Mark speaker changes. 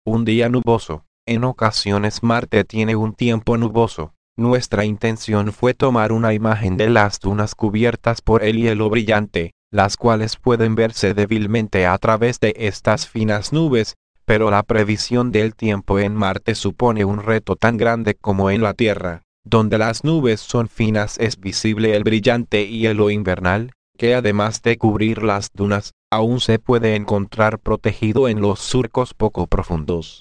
Speaker 1: Un día nuboso. En ocasiones Marte tiene un tiempo nuboso. Nuestra intención fue tomar una imagen de las dunas cubiertas por el hielo brillante, las cuales pueden verse débilmente a través de estas finas nubes, pero la previsión del tiempo en Marte supone un reto tan grande como en la Tierra. Donde las nubes son finas es visible el brillante hielo invernal, que además de cubrir las dunas, aún se puede encontrar protegido en los surcos poco profundos.